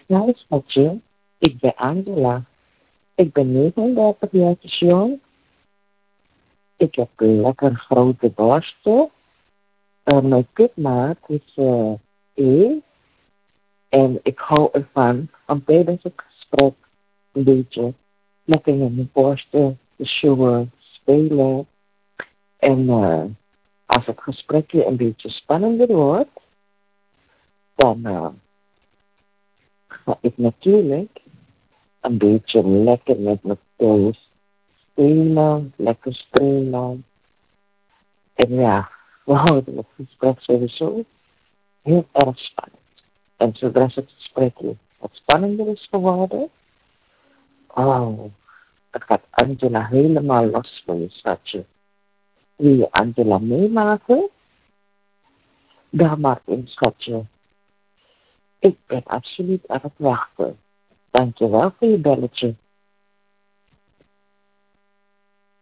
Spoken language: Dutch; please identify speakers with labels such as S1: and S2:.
S1: Nou, schatje, ik ben Angela. Ik ben 39 jaar jong. Ik heb lekker grote borsten. Mijn kutmaat is E. En ik hou ervan om tijdens het gesprek een beetje lekker met mijn borsten te showen, spelen. En als het gesprekje een beetje spannender wordt, dan ga ik natuurlijk een beetje lekker met mijn toes spelen, lekker spelen. En ja, we houden het gesprek sowieso heel erg spannend. En zodra het gesprekje wat spannender is geworden, oh, dan gaat Angela helemaal los van je schatje. Wil je Angela meemaken? Ga maar in, schatje. Ik ben absoluut aan het wachten. Dankjewel voor je belletje.